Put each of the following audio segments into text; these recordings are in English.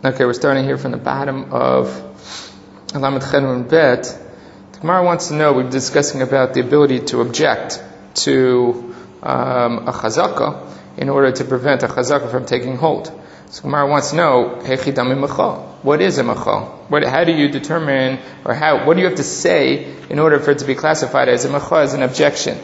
Okay, we're starting here from the bottom of Lamed Chet Bet. The Gemara wants to know, we're discussing about the ability to object to a chazaka in order to prevent a chazaka from taking hold. So Gemara wants to know, what is a machal? How do you determine, or what do you have to say in order for it to be classified as a machal, as an objection?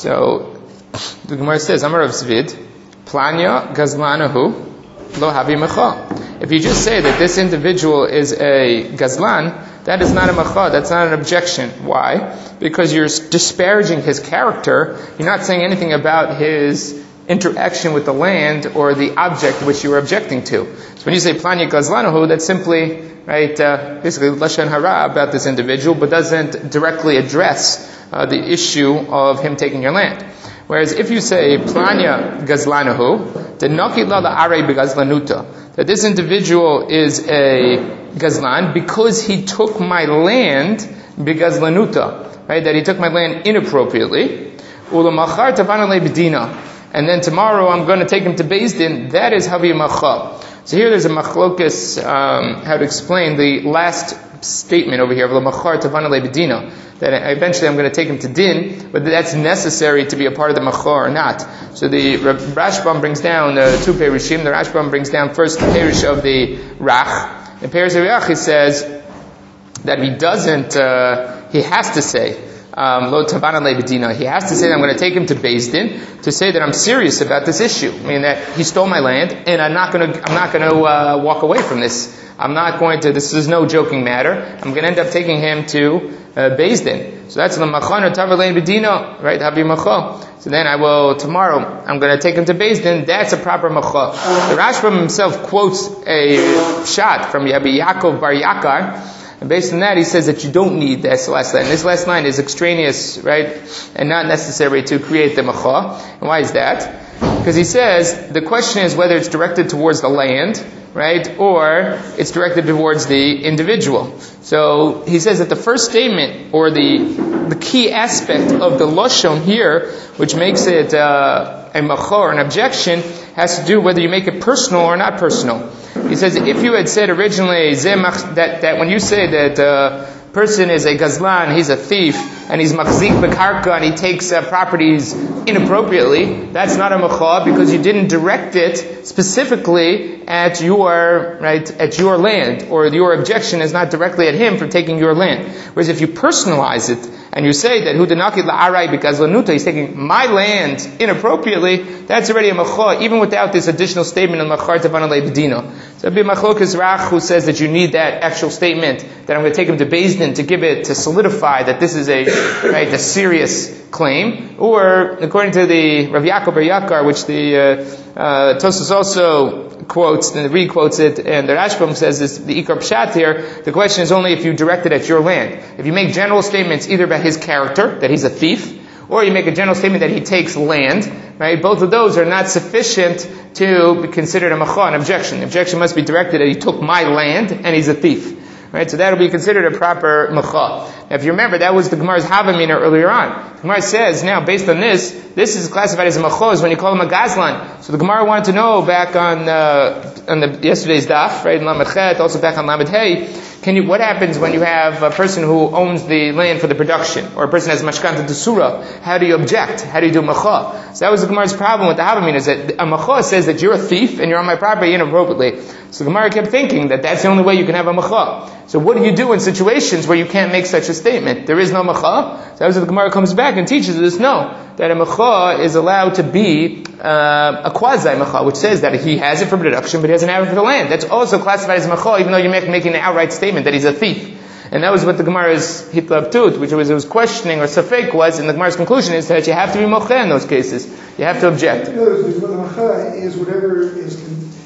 So the Gemara says, Amar Rav Zvid, Planya Gazlanahu Lo Havi Machal. If you just say that this individual is a gazlan, that is not a machal, that's not an objection. Why? Because you're disparaging his character. You're not saying anything about his interaction with the land or the object which you are objecting to. So when you say Planya Gazlanahu, that's simply, basically Lashon Hara about this individual, but doesn't directly address the issue of him taking your land. Whereas if you say Planya Gazlanahu, Denaki la la'arei begazlanuta, that this individual is a gazlan because he took my land begazlanuta, right? That he took my land inappropriately. Ulamachar tavana lebedina, and then tomorrow I'm going to take him to Beis Din. That is havi machal. So here there's a machlokas how to explain the last statement over here of lamachar tavana lebedina, that eventually I'm going to take him to din, but that's necessary to be a part of the machar or not. So the Rashbam brings down two perushim. The Rashbam brings down first the perush of the Rach. The perush of Rach, he says that he doesn't, he has to say, lo tavana lebedina. He has to say that I'm going to take him to Beis Din to say that I'm serious about this issue. I mean that he stole my land, and I'm not going to walk away from this. This is no joking matter. I'm going to end up taking him to Beis Din. So that's the machon or tavalein bedina, right? Habi machon. So then tomorrow, I'm going to take him to Beis Din. That's a proper machon. The Rashbam himself quotes a shot from Rabbi Yaakov Bar Yakar, and based on that, he says that you don't need this last line. This last line is extraneous, right? And not necessary to create the machon. And why is that? Because he says, the question is whether it's directed towards the land, right? Or it's directed towards the individual. So he says that the first statement, or the key aspect of the Lashon here, which makes it a machor, an objection, has to do whether you make it personal or not personal. He says if you had said originally that when you say that person is a gazlan, he's a thief, and he's machzik bekarka, and he takes properties inappropriately, that's not a machal because you didn't direct it specifically at your land, or your objection is not directly at him for taking your land. Whereas if you personalize it and you say that hudanaki la'arai begazlanuta, he's taking my land inappropriately, that's already a machal, even without this additional statement of machar tavana lebedina. So it'd be machlokas Rach who says that you need that actual statement that I'm going to take him to Beis Din to solidify that this is a serious claim, or according to the Rav Yaakov Bar Yakar, which the Tosfos also quotes and re-quotes it, and the Rashbam says this, the Ikar Pshat here, the question is only if you direct it at your land. If you make general statements either about his character, that he's a thief, or you make a general statement that he takes land, right? Both of those are not sufficient to be considered a machal, an objection. The objection must be directed that he took my land and he's a thief. Right, so that will be considered a proper machal. Now, if you remember, that was the Gemara's Havamina earlier on. The Gemara says, now, based on this is classified as a machal when you call him a gazlan. So the Gemara wanted to know back on yesterday's daf, right, in Lamed Chet, also back on Lamed Hey, what happens when you have a person who owns the land for the production, or a person has mashkanta d'sura? How do you object? How do you do machal? So that was the Gemara's problem with the Havamina, is that a machal says that you're a thief and you're on my property inappropriately. So the Gemara kept thinking that that's the only way you can have a machal. So what do you do in situations where you can't make such a statement? There is no machal. So that was the Gemara comes back and teaches us, no, that a machal is allowed to be a quasi-machal, which says that he has it for production, but he doesn't have it for the land. That's also classified as a machal, even though you're making an outright statement that he's a thief. And that was what the Gemara's hitlabtut, which was questioning, or safek was, and the Gemara's conclusion is that you have to be mocheh in those cases. You have to object. In other words, the machal is whatever is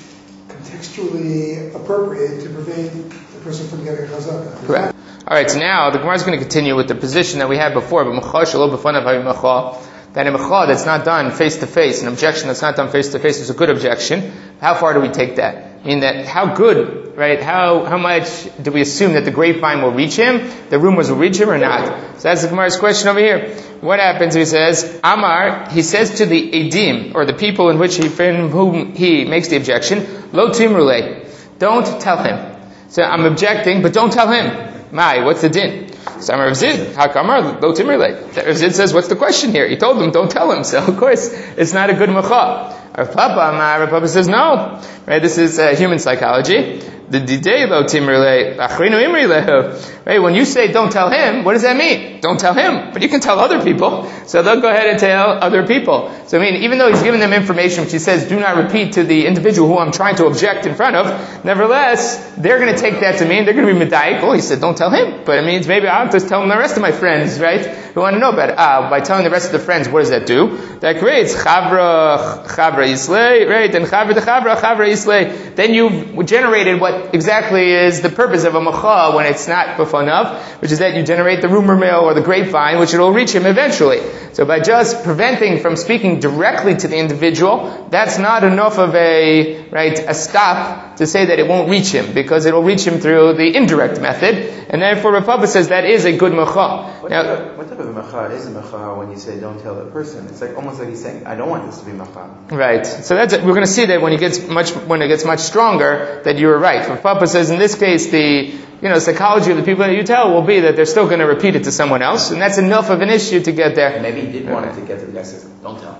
contextually appropriate to prevent the person from getting a chazaka. Correct. Alright, so now the Gemara is going to continue with the position that we had before, but machal shelo b'fanav havi machal, that a machal that's not done face to face, an objection that's not done face to face is a good objection. How far do we take that? I mean that how good, right? How much do we assume that the grapevine will reach him, the rumors will reach him or not? So that's the Gemara's question over here. What happens? He says, Amar, he says to the Edim, or the people in whom he makes the objection, Lo timrule. don't tell him. So I'm objecting, but don't tell him. Mai, what's the din? So Amar Rav Zid, Hakamar, lo timrele. Rav Zid says, what's the question here? He told him, don't tell him. So of course, it's not a good mecha. Rav Papa says, no. Right, this is human psychology. The didei lo timrele, achrinu imrilehu. Right, when you say don't tell him, what does that mean? Don't tell him, but you can tell other people. So they'll go ahead and tell other people. So I mean, even though he's giving them information which he says, do not repeat to the individual who I'm trying to object in front of, nevertheless, they're going to take that to mean, they're going to be medayik. Oh, he said don't tell him, but it means maybe I'll just tell the rest of my friends, right, who want to know about it. By telling the rest of the friends, what does that do? That creates chavra yislei, right, and chavra yislei. Then you've generated what exactly is the purpose of a macha when it's not b'fanav, which is that you generate the rumor mill or the grapevine, which it will reach him eventually. So by just preventing from speaking directly to the individual, that's not enough of a stop to say that it won't reach him, because it will reach him through the indirect method, and therefore Rav Papa says that is a good macha. What type of macha is a macha when you say don't tell that person? It's almost like he's saying, I don't want this to be macha. Right. So we're going to see that when it gets much stronger, that you were right. Rav Papa says in this case the psychology of the people that you tell will be that they're still going to repeat it to someone else, and that's enough of an issue to get there. Maybe he did want it to get to the guy says, don't tell.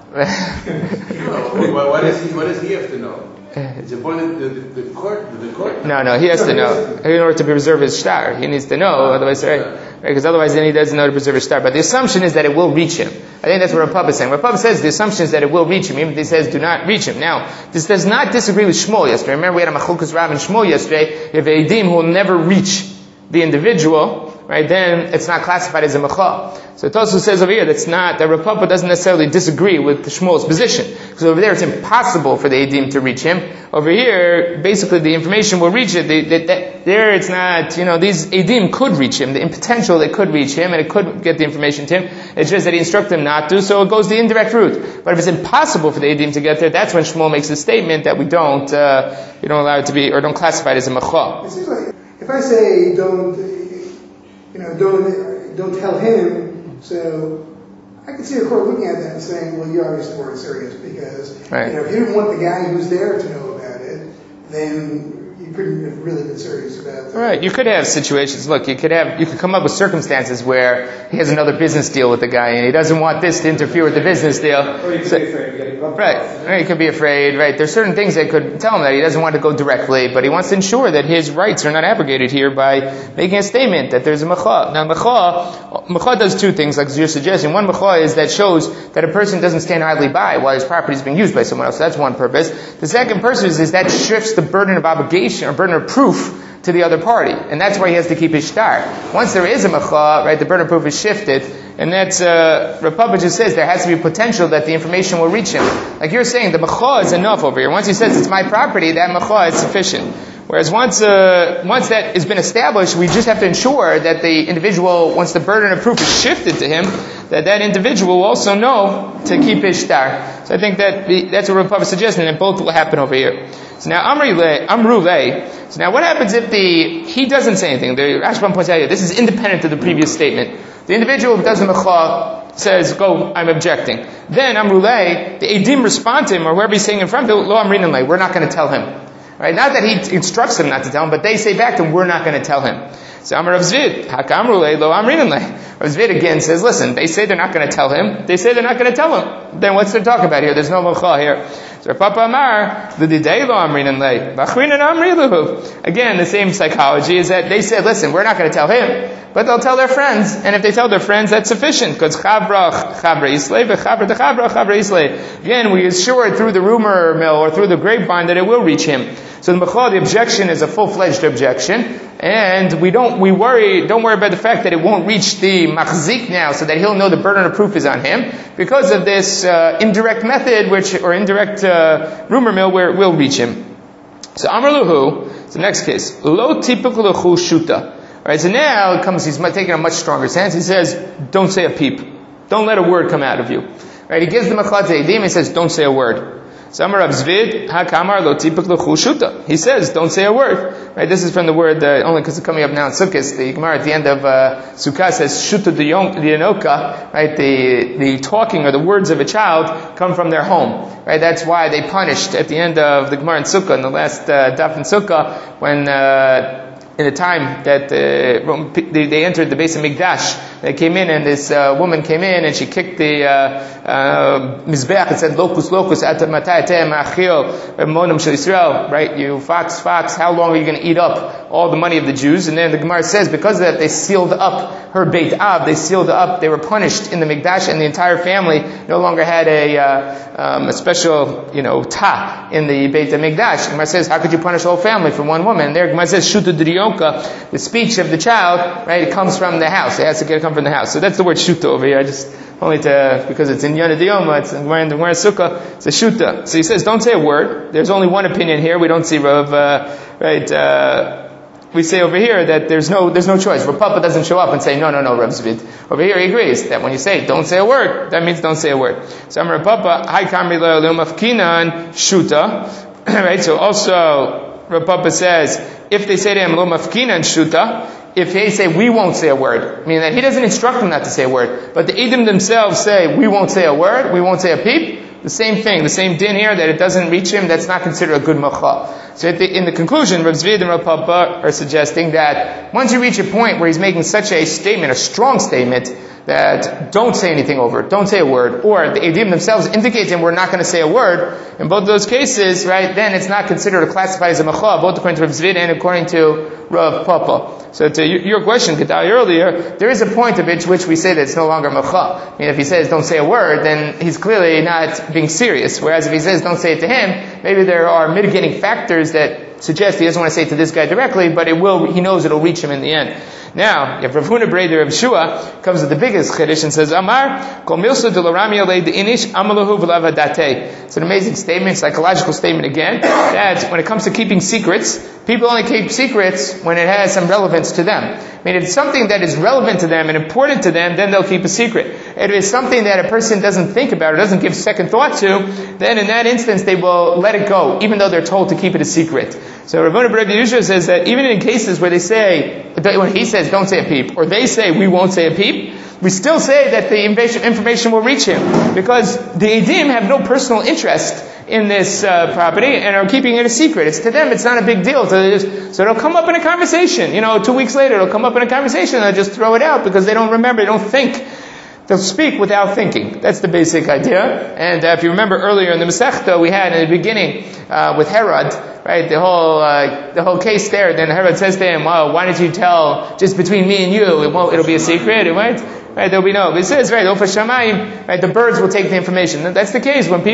What does he have to know? It's important the court. No, he has to know in order to preserve his star. He needs to know, otherwise, right? Because otherwise, then he doesn't know to preserve his star. But the assumption is that it will reach him. I think that's what Rav Papa is saying. Rav Papa says the assumption is that it will reach him, even if he says do not reach him. Now, this does not disagree with Shmuel yesterday. Remember, we had a Machukas Rav and Shmuel yesterday. If Eidim who will never reach the individual, right, then it's not classified as a macha. So Tosfos says over here that Rav Papa doesn't necessarily disagree with the Shmuel's position, because over there it's impossible for the Eidim to reach him. Over here, basically the information will reach it. There it's not, these Eidim could reach him. In potential, they could reach him and it could get the information to him. It's just that he instructed them not to, so it goes the indirect route. But if it's impossible for the Eidim to get there, that's when Shmuel makes the statement that we don't allow it to be, or don't classify it as a macha. It seems like if I say don't tell him. So I could see a court looking at that and saying, well, you obviously weren't serious because right. If you didn't want the guy who's there to know about it, then you couldn't have really been serious about that. Right. You could have situations. Look, you could come up with circumstances where he has another business deal with the guy and he doesn't want this to interfere with the business deal. Or he could be afraid of getting bumped off. Right. He could be afraid. Right. There's certain things that could tell him that he doesn't want to go directly, but he wants to ensure that his rights are not abrogated here by making a statement that there's a macha. Now, macha does two things, like you're suggesting. One macha is that shows that a person doesn't stand idly by while his property is being used by someone else. So that's one purpose. The second purpose is that shifts the burden of obligation or burden of proof to the other party, and that's why he has to keep his shtar. Once there is a macha, right, the burden of proof is shifted, and that's Rav Papa just says there has to be potential that the information will reach him. Like you're saying, the macha is enough over here. Once he says it's my property, that macha is sufficient. Whereas once that has been established, we just have to ensure that the individual, once the burden of proof is shifted to him, that individual will also know to keep his shtar. So I think that's what Rav Papa is suggesting, and both will happen over here. So now Amru Lei. So now what happens if he doesn't say anything? The Rashbam points out here, this is independent of the previous statement. The individual who does the macha says, go, I'm objecting. Then Amru Lei, the Eidim respond to him, or whoever he's saying in front of him, Lo Amrinan Lei, we're not going to tell him. Right? Not that he instructs them not to tell him, but they say back to him, we're not going to tell him. So Amar Rav Zvid, Hakamru Lei, Lo Amrinan Lei. Rav Zvid again says, listen, they say they're not going to tell him. They say they're not going to tell him. Then what's there to talk about here? There's no macha here. So Papa Amar, L'didei Lo Amrinan Lei, L'achrinan Amri Luhu. Again, the same psychology is that they said, listen, we're not going to tell him, but they'll tell their friends. And if they tell their friends, that's sufficient. Because Chabra Yislei, V'Chabra D'Chabra Chabra Yislei. Again, we assure through the rumor mill or through the grapevine that it will reach him. So the macha, the objection is a full-fledged objection, and don't worry about the fact that it won't reach the machzik now, so that he'll know the burden of proof is on him, because of this indirect method, indirect rumor mill, where it will reach him. So Amar Luhu, it's the next case. Lo tipik luhu shuta. Alright, so now he's taking a much stronger stance. He says, don't say a peep. Don't let a word come out of you. Right, he gives the macha to Eidim, he says, don't say a word. Samar Rav Zvid, Hakamar lo tipik l'chu shuta. He says, don't say a word. Right? This is from the word, only because it's coming up now in Sukkot. The Gemara at the end of Sukkah says, shuta d'yonoka. Right? The talking or the words of a child come from their home. Right? That's why they punished at the end of the Gemara in Sukkah, in the last daf in Sukkah, when in the time that they entered the Beis HaMikdash, they came in and this woman came in and she kicked the Mizbeach and said, Locus, locus, matai atem achil monam shel Yisrael, right? You fox, how long are you going to eat up all the money of the Jews? And then the Gemara says, because of that, they sealed up her Beit Av, they were punished in the Mikdash, and the entire family no longer had a special, ta in the Beit HaMikdash. The Gemara says, how could you punish the whole family for one woman? And there, the Gemara says, Shuta d'Yonka, the speech of the child, right, it comes from the house. It has to come from the house. So that's the word Shuta over here. Because it's in Yonah D'Yoma, it's in the Gemara Sukkah, it's a Shuta. So he says, don't say a word. There's only one opinion here. We don't see Rav, we say over here that there's no choice. Rav Papa doesn't show up and say, no, Rav Zvid. Over here he agrees that when you say, don't say a word, that means don't say a word. So Rav Papa, Hai Kamri Lo Mafkinan Shuta. Right, so also, Rav Papa says, if they say to him, Lo Mafkinan Shuta, if they say, we won't say a word, meaning that he doesn't instruct them not to say a word, but the Edom themselves say, we won't say a word, we won't say a peep, the same thing, the same din here, that it doesn't reach him, that's not considered a good macha. So in the conclusion, Rav Zvid and Rav Papa are suggesting that once you reach a point where he's making such a statement, a strong statement, that don't say anything over it, don't say a word, or the Edim themselves indicate to him we're not going to say a word, in both of those cases, right, then it's not considered or classified as a macha, both according to Rav Zvid and according to Rav Papa. So to your question, Gedali, earlier, there is a point at which we say that it's no longer macha. I mean, if he says don't say a word, then he's clearly not being serious, whereas if he says don't say it to him, maybe there are mitigating factors that suggest he doesn't want to say it to this guy directly, but he knows it'll reach him in the end. Now, if Rav Huna Breder of Shua comes with the biggest chiddush and says, Amar, kol milsa de l'rami alei de inish amalahu v'lav hadate. It's an amazing statement, psychological statement again, that when it comes to keeping secrets, people only keep secrets when it has some relevance to them. I mean, if it's something that is relevant to them and important to them, then they'll keep a secret. If it's something that a person doesn't think about or doesn't give second thought to, then in that instance they will let it go, even though they're told to keep it a secret. So Rav Huna Breder Yeshua says that even in cases where they say, when he says don't say a peep, or they say we won't say a peep, we still say that the information will reach him, because the Edim have no personal interest in this property and are keeping it a secret. It's to them, it's not a big deal. So it'll come up in a conversation. 2 weeks later, it'll come up in a conversation and they'll just throw it out because they don't remember, they don't think. They'll speak without thinking. That's the basic idea. And if you remember earlier in the Masechta, we had in the beginning with Herod, right? The whole case there. Then Herod says to him, "Well, why didn't you tell just between me and you? It'll be a secret, right? Right? There'll be no." It says, right? Ofa Shamayim, right? The birds will take the information. That's the case when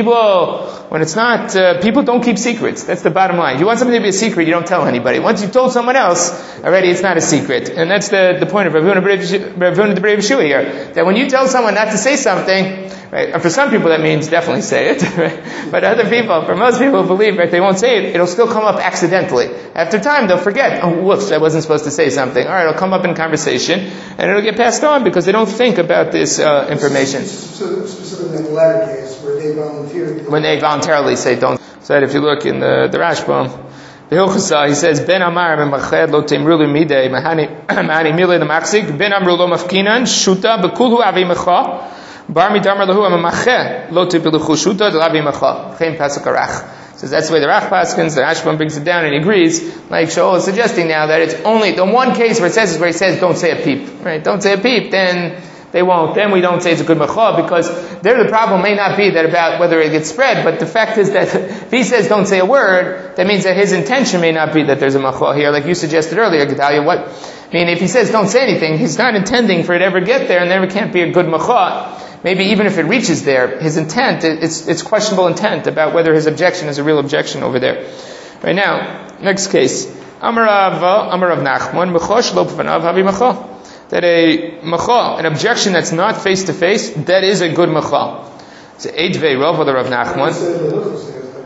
it's not. People don't keep secrets. That's the bottom line. If you want something to be a secret, you don't tell anybody. Once you've told someone else, already it's not a secret. And that's the point of Rav Huna Breder Yeshua here. That when you tell someone not to say something, right? And for some people that means definitely say it, right? But other people, for most people who believe, right, they won't say it, it'll still come up accidentally. After time, they'll forget, oh, whoops, I wasn't supposed to say something. Alright, it'll come up in conversation, and it'll get passed on because they don't think about this information. So specifically in the latter case, where they volunteer. When they voluntarily say don't. So if you look in the Rashbam, the Hilchasa, he says, Ben Amar Memached Lo Temrulu Midei Mahani Milei Lamaksik Ben Amru Lo Mafkinan Shuta Bekulhu Avi Mecha Bar Midamar Lahu Amamache Lo Tepiluchu Shuta Delavi Mecha Chaim Pasuk Arach. So that's the way the Rach Paskins, the Rashbam brings it down and he agrees, like Shaul is suggesting now, that it's only the one case where it says is where he says don't say a peep, right? Don't say a peep, then they won't. Then we don't say it's a good macha, because there the problem may not be that about whether it gets spread, but the fact is that if he says don't say a word, that means that his intention may not be that there's a macha here, like you suggested earlier, Gedalia. If he says don't say anything, he's not intending for it to ever get there, and there can't be a good macha. Maybe even if it reaches there, his intent, it's questionable intent about whether his objection is a real objection over there. Right now, next case. Amar Rav Nachman, Mechosh lo p'fanav havi macha. That a macha, an objection that's not face to face, that is a good macha. It's Eidvei Rav or the Rav Nachman.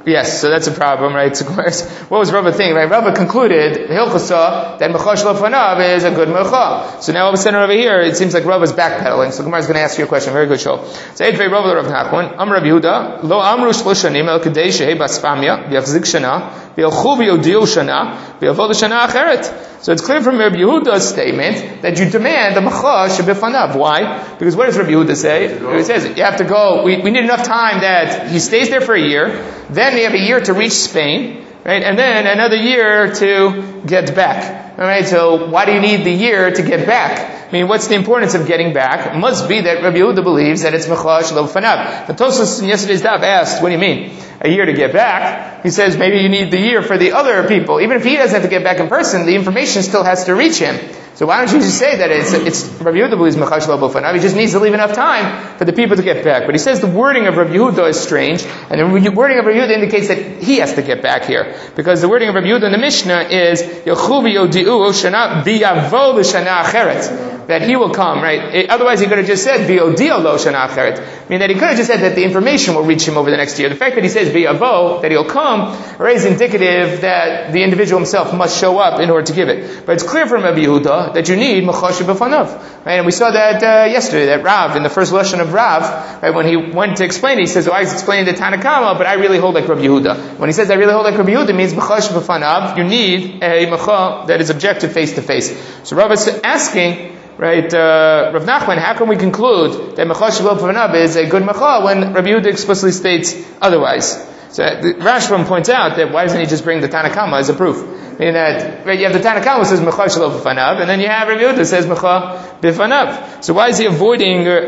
Yes, so that's a problem, right? So what was Rava thinking, right? Rava concluded, Hilchasa, that Mecha Shelo Fanav is a good Mecha. So now all of a sudden over here, it seems like Rava's backpedaling. So Gemara is going to ask you a question. Very good show. So Eidvei Rava Rav Nachman, Am Rav Yehuda, Lo Amru Shlosh Shanim El Kedei Shehei Baspamya, V'Yachzik Shana, V'Yalchu V'Yodiu Shana, V'Yavod Shana Acheret. So it's clear from Rabbi Yehuda's statement that you demand the Mecha Shebifanav. Why? Because what does Rabbi Yehuda say? He says, you have to go, we need enough time that he stays there for a year, then we have a year to reach Spain, right? And then another year to get back. Alright, so why do you need the year to get back? I mean, what's the importance of getting back? It must be that Rabbi Yehuda believes that it's Mecha Shelo Fanav. The Tosfos in yesterday's daf asked, what do you mean? A year to get back? He says maybe you need the year for the other people. Even if he doesn't have to get back in person, the information still has to reach him. So why don't you just say that it's Rabbi Yehuda believes Mecha Shelo Fanav? He just needs to leave enough time for the people to get back. But he says the wording of Rabbi Yehuda is strange, and the wording of Rabbi Yehuda indicates that he has to get back here. Because the wording of Rabbi Yehuda in the Mishnah is Yochu v'yodi'u shana b'yavo l'shana acheret. That he will come, right? Otherwise he could have just said v'yodi'u lo shana acheret. Meaning that he could have just said that the information will reach him over the next year. The fact that he says b'yavo, that he'll come, is indicative that the individual himself must show up in order to give it. But it's clear from Rabbi Yehuda that you need Mecha Shebifanav. Right? And we saw that yesterday, that Rav, in the first lesson of Rav, right, when he went to explain it, he says, I was explaining the Tanakama, but I really hold like Rabbi Yehuda. When he says, I really hold like Rabbi Yehuda, it means Mecha Shebifanav, you need a Mecha that is objective face to face. So Rav is asking, right, Rav Nachman, how can we conclude that Mecha Shelo Fanav is a good Mecha when Rabbi Yehuda explicitly states otherwise? So Rashbam points out that why doesn't he just bring the Tanakama as a proof? Meaning that, right, you have the Tanakama who says Mecha Shelo Fanav, and then you have Rabbi Yehuda who says Mecha Bifanav. So why is he avoiding the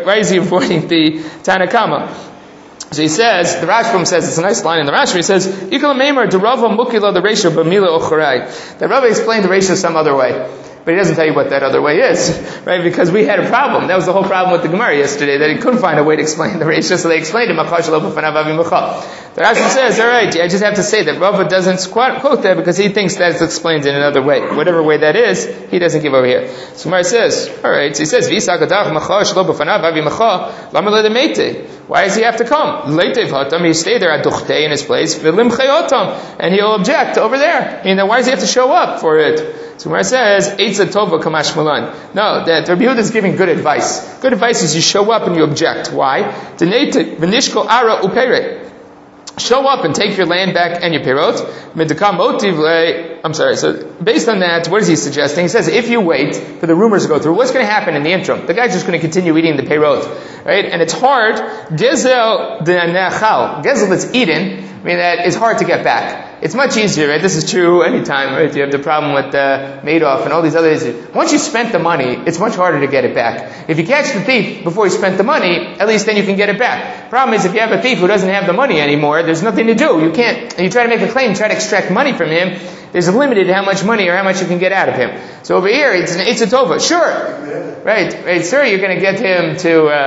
Tanakama? So he says, the Rashbam says, it's a nice line in the Rashbam, he says, Ikal Meimer de Rava Mukila the Reisha B'Mila Ochorai. That Rava explained the Reisha some other way. But he doesn't tell you what that other way is, right? Because we had a problem. That was the whole problem with the Gemara yesterday, that he couldn't find a way to explain the Reisha, so they explained it, Mecha Shelo Fanav Avi Mecha. The Rashi says, alright, I just have to say that Rava doesn't quote that because he thinks that it's explained in another way. Whatever way that is, he doesn't give over here. So Gemara says, alright, so he says, V'Yisakadach Mecha Shelo Fanav Avi Mecha, Lama Le'Demeite. Why does he have to come? Leitev Hatam, he stay there at Duchtei in his place, V'Lim Chayotam, and he'll object over there. Then why does he have to show up for it? So where it says, Eitza Tova Kamash Malan. No, that Rabbi Yehuda is giving good advice. Good advice is you show up and you object. Why? V'nishko Ara Uperet. Show up and take your land back and your perot. I'm sorry, so based on that, what is he suggesting? He says, if you wait for the rumors to go through, what's going to happen in the interim? The guy's just going to continue eating the perot, right? And it's hard, gezel the nechal, gezel that's eaten, I mean, that is hard to get back. It's much easier, right? This is true anytime, right? You have the problem with Madoff and all these other issues. Once you spent the money, it's much harder to get it back. If you catch the thief before he spent the money, at least then you can get it back. Problem is, if you have a thief who doesn't have the money anymore, there's nothing to do. You can't, you try to make a claim, try to extract money from him, there's a limit to how much money or how much you can get out of him. So over here, it's a tova. Sure. Right. Sure, you're going to get him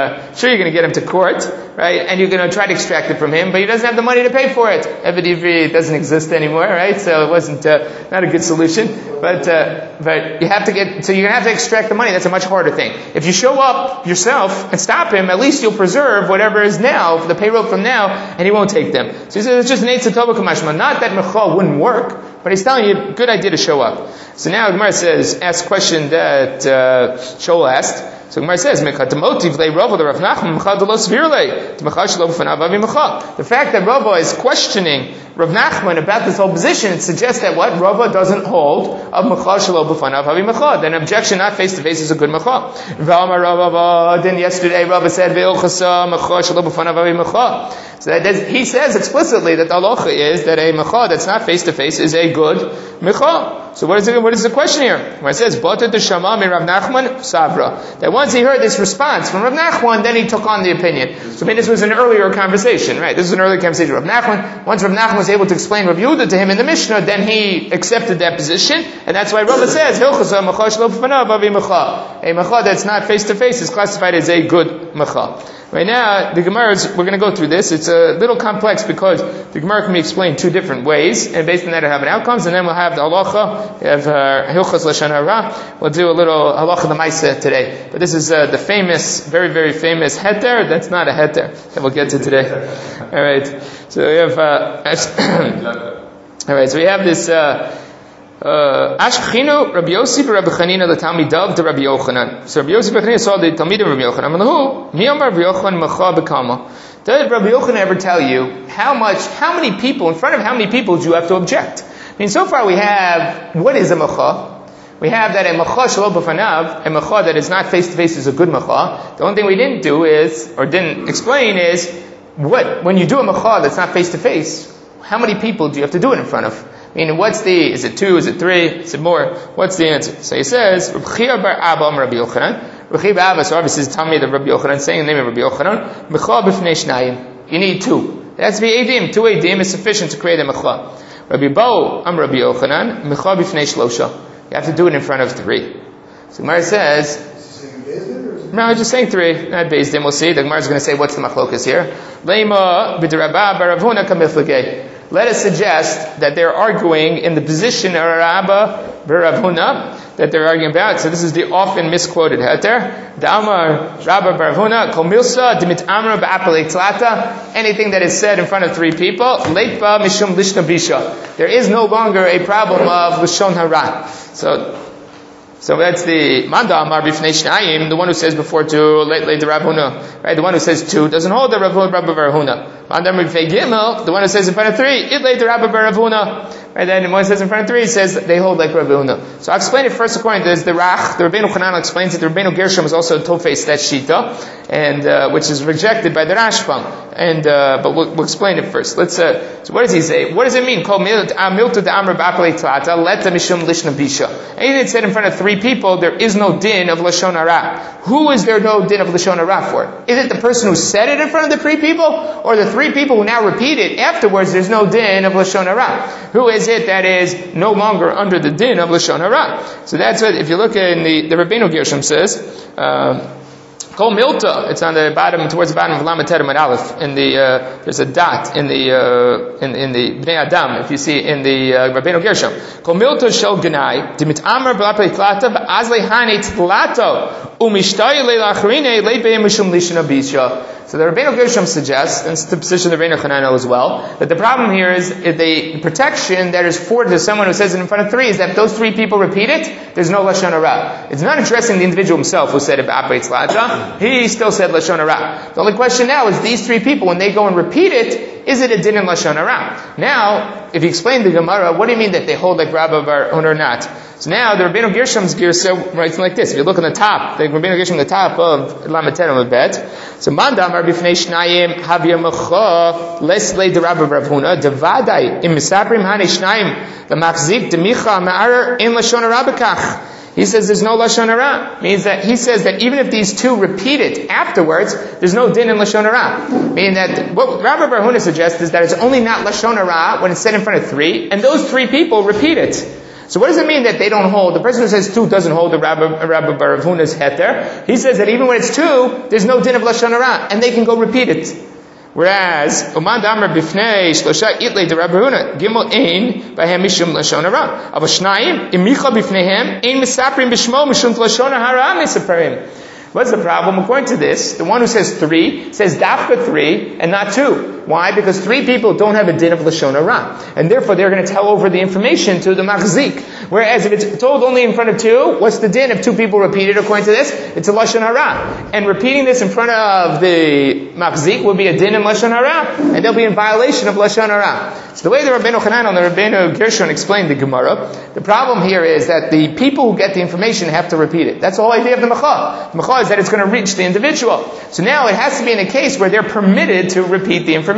to court, right? And you're going to try to extract it from him, but he doesn't have the money to pay for it. Eved Ivri doesn't exist anymore, right? So it wasn't, not a good solution. But you have to so you're going to have to extract the money. That's a much harder thing. If you show up yourself and stop him, at least you'll preserve whatever is now, the payroll from now, and he won't take them. So he says it's just an Eitza Tova Kamashma. Not that Mecha wouldn't work, but he's telling you, good idea to show up. So now Gemara says, asks a question that Shaul asked. So Gemara says, the fact that Rava is questioning Rav Nachman about this whole position, it suggests that what? Rava doesn't hold of Mecha Shelo B'Fanav Havi Mecha. Then objection not face to face is a good Mecha. Then yesterday Rava said, so he says explicitly that the halacha is that a Mecha that's not face to face is a good Mecha. So what is the question here? When it says, Bata de Shama mi Rav Nachman, Savra. That once he heard this response from Rav Nachman, then he took on the opinion. So I mean, this was an earlier conversation, right? This is an earlier conversation with Rav Nachman. Once Rav Nachman was able to explain Rav Yehuda to him in the Mishnah, then he accepted that position, and that's why Rava says, Hilchasa Mecha Shelo B'Fanav Avi Mecha. A Mecha that's not face to face is classified as a good macha. Right now, the Gemara we're going to go through this. It's a little complex because the Gemara can be explained two different ways, and based on that, it'll have an outcomes, and then we'll have the halacha, we have Hilchos Lashon Hara. We'll do a little halacha l'maaseh today. But this is the famous, very, very famous heter. That's not a heter that we'll get to today. All right. So we have, all right. So we have this. Ashchinu Rabbi Yossi Rabbi Chanina the Talmidav to Rabbi Yochanan. So Rabbi Yossi Rabbi Chanina saw the Talmid of Rabbi Yochanan. Who? Mi Amar Rabbi Yochanan Macha B'Kama. Did Rabbi Yochanan ever tell you how many people, in front of how many people do you have to object? I mean, so far we have, what is a Macha? We have that a Macha Shelo B'Fanav, a Macha that is not face to face is a good Macha. The only thing we didn't do is, or didn't explain is, when you do a Macha that's not face to face, how many people do you have to do it in front of? Meaning, is it 2, is it 3, is it more? What's the answer? So he says, Reb Chia bar Abba Rabbi Yochanan. Reb Chia bar Abba, so obviously it's telling me that Rabbi Yochanan, saying the name of Rabbi Yochanan, Mecha b'fnei shnayim. You need 2. It has to be Eidim. 2 Eidim is sufficient to create a Mecha. Rabbi Bo, Rabbi Yochanan, Mecha b'fnei shlosha. You have to do it in front of 3. So Gemara says, no, I'm just saying 3, not Beis Din. We'll see. The Gemara is going to say, what's the machlokas here? Leima b'derabba baravuna kamiflagei. Let us suggest that they're arguing in the position of Rabba Rav Huna that they're arguing about. So this is the often misquoted heter. Da'amar Rabba Rav Huna kol milsa demit amra ba'apalei tlata. Anything that is said in front of 3 people, leitba mishum lishna bisha. There is no longer a problem of lishon hara. So that's the Manda Amar Bifnei Shnayim, the one who says before 2, late the Rav Huna, right? The one who says 2 doesn't hold the Rav Huna. Manda Amar Bifnei Gimel, the one who says in front of 3, it late the Rav Huna. Right? Then the one who says in front of 3 says they hold like Rav Huna. So I'll explain it first according to this. The Rach, the Rabbeinu Chanan explains it. The Rabbeinu Gershom is also a Tofes that Shita, and which is rejected by the Rashbam. And but we'll explain it first. Let's. So what does he say? What does it mean? Kol miltu da'amr ba'apalei tlata leta mishum lishna bisha. Anything that's said in front of 3 people, there is no din of lashon hara. Who is there no din of lashon hara for? Is it the person who said it in front of the 3 people, or the 3 people who now repeat it afterwards? There's no din of lashon hara. Who is it that is no longer under the din of lashon hara? So that's what. If you look in the Rabbeinu Gershom says. Kol milta, it's on the bottom, towards the bottom of Lamed Tet Amud Aleph. In the there's a dot in the Bnei Adam. If you see in the Rabbeinu Gershom, Kol milta shel Gnai, dimit amar b'lapei tlata v'az lehani tlato umishtay leilachrine leibei mishum lishna bisha. So the Rabbeinu Gershom suggests, and it's the position of the Rabbeinu Chananel as well, that the problem here is the protection that is afforded to someone who says it in front of 3 is that if those 3 people repeat it, there's no lashon hara. It's not addressing the individual himself who said it b'apei tlata. He still said lashon hara. The only question now is these 3 people, when they go and repeat it, is it a din in lashon hara? Now, if you explain the Gemara, what do you mean that they hold like Rabba Bar Huna or not? So now the Rabbeinu Gershom's Girsa writes like this. If you look on the top, the Rabbeinu Gershom on the top of Lamed Tet Amud Bet. So Manda Amar Bifnei Shnayim Havya Mecha Leslei de Rabba Rav Huna Devadai Im Misaprim Hani Shnayim L'Machzik Demicha Ma'arer In Lashon Hara B'Kach. He says there's no lashon hara. Means that he says that even if these 2 repeat it afterwards, there's no din in lashon hara. Meaning that what Rabbi Bar Huna suggests is that it's only not lashon hara when it's said in front of 3, and those 3 people repeat it. So what does it mean that they don't hold? The person who says 2 doesn't hold the Rabbi Bar Huna's heter. He says that even when it's 2, there's no din of lashon hara, and they can go repeat it. Whereas, Uman Damar Bifnei Shlosha Itlei de Rabbi Huna Gimel Ein Bahem Mishum Lashon Hara Ava Shnayim Imicha Bifneihem Ein Misaprim Bishmo Mishum Lashon Hara Misaparim. What's the problem? According to this, the one who says 3 says dafka 3 and not 2. Why? Because 3 people don't have a din of lashon hara, and therefore they're going to tell over the information to the machzik. Whereas if it's told only in front of 2, what's the din if 2 people repeat it? According to this, it's a lashon hara, and repeating this in front of the machzik would be a din in lashon hara, and they'll be in violation of lashon hara. So the way the Rabbeinu Chanan and the Rabbeinu Gershon explained the Gemara, the problem here is that the people who get the information have to repeat it. That's the whole idea of the Mecha. The Mecha is that it's going to reach the individual. So now it has to be in a case where they're permitted to repeat the information.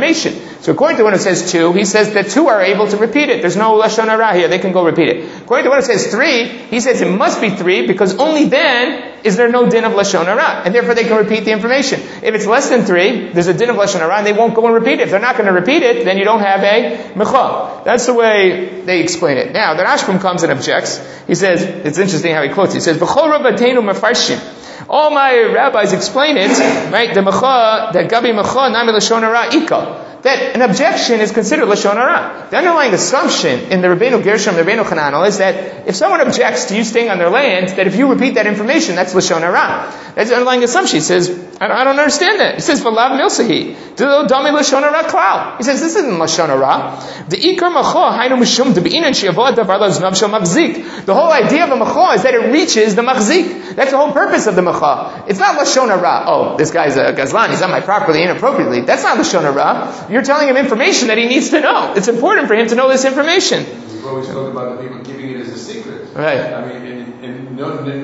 information. So according to the one who says 2, he says that 2 are able to repeat it. There's no Lashon Hara here. They can go repeat it. According to the one who says 3, he says it must be 3 because only then is there no din of Lashon Hara. And therefore they can repeat the information. If it's less than 3, there's a din of Lashon Hara and they won't go and repeat it. If they're not going to repeat it, then you don't have a Mecha. That's the way they explain it. Now, the Rashbam comes and objects. He says, it's interesting how he quotes. He says, B'chol Rabbateinu Mefarshim. All my rabbis explain it, right? The Mecha, that Gabi Mecha, Nami Lashon Hara Ika. That an objection is considered Lashon Hara. The underlying assumption in the Rabbeinu Gershom, the Rabbeinu Chananel, is that if someone objects to you staying on their land, that if you repeat that information, that's Lashon Hara. That's the underlying assumption. He says, I don't understand that. He says, V'lav milsahi. Dami Lashon Hara klal. He says, this isn't Lashon Hara. The Ikar Mecha, hainu mishum debi'inan she'yavod davar laznav shel machzik. The whole idea of a Mecha is that it reaches the machzik. That's the whole purpose of the Mecha. It's not Lashon Hara. Oh, this guy's a gazlan, he's on my property inappropriately. That's not Lashon Hara. You're telling him information that he needs to know. It's important for him to know this information. We've always talked about the people giving it as a secret. Right. I mean, and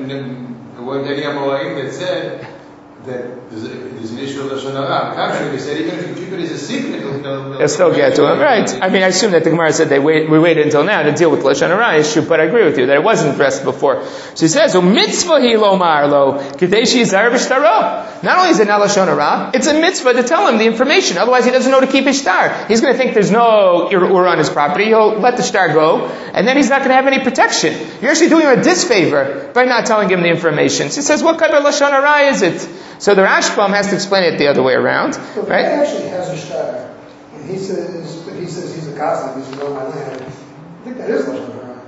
what any Amoraim that said that there's an issue of Lashon Hara. Actually, they said even if you keep it as a secret, they'll still get to him. Right. I mean, I assume that the Gemara said we waited until now to deal with Lashon Hara issue, but I agree with you that it wasn't addressed before. So he says, mitzvah hi lomar lo, k'dei she'yizar b'shtaro. Not only is it not Lashon Hara, it's a mitzvah to tell him the information. Otherwise, he doesn't know to keep his shtar. He's going to think there's no ur on his property. He'll let the shtar go, and then he's not going to have any protection. You're actually doing him a disfavor by not telling him the information. So he says, what kind of Lashon Hara is it? So the Rashbam has to explain it the other way around, but right? He actually has a shtar, and he says he's a Gazlan, he's on my land. I think that is Lashon Hara.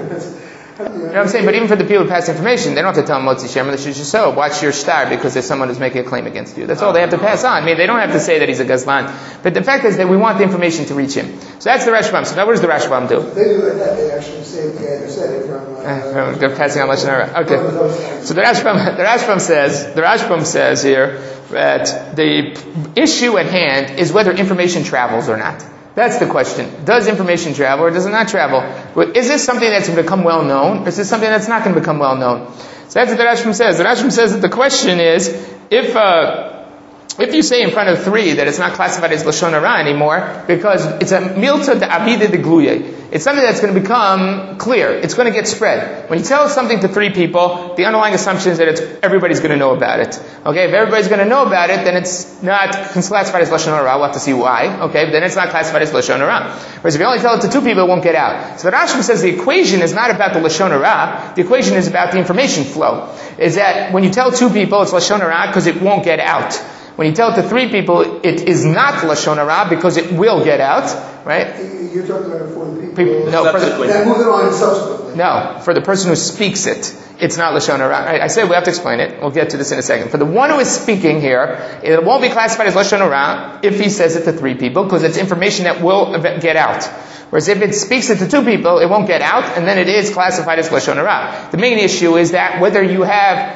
You know what I'm saying? But even for the people who pass information, they don't have to tell them Motzi Shem, they should just say, watch your shtar because there's someone who's making a claim against you. That's all they have to pass on. I mean, they don't have to say that he's a Gazlan. But the fact is that we want the information to reach him. So that's the Rashbam. So now what does the Rashbam do? They do like that. They actually say they said it from... they're passing on Lashon Hara. Okay. So the Rashbam says here that the issue at hand is whether information travels or not. That's the question. Does information travel or does it not travel? Is this something that's going to become well known or is this something that's not going to become well known? So that's what the Rashbam says. The Rashbam says that the question is, if you say in front of 3 that it's not classified as Lashon Hara anymore, because it's a milta de avida de gluye. It's something that's going to become clear. It's going to get spread. When you tell something to 3 people, the underlying assumption is that everybody's going to know about it. Okay, if everybody's going to know about it, then it's not classified as Lashon Hara. We'll have to see why. Okay, but then it's not classified as Lashon Hara. Whereas if you only tell it to 2 people, it won't get out. So the Rashbam says the equation is not about the Lashon Hara. The equation is about the information flow. Is that when you tell 2 people, it's Lashon Hara because it won't get out. When you tell it to 3 people, it is not Lashon Hara because it will get out, right? You're talking about for the people that move it on subsequently. No, for the person who speaks it, it's not Lashon Hara. Right? I said we have to explain it. We'll get to this in a second. For the one who is speaking here, it won't be classified as Lashon Hara if he says it to 3 people because it's information that will get out. Whereas if it speaks it to 2 people, it won't get out, and then it is classified as Lashon Hara. The main issue is that whether you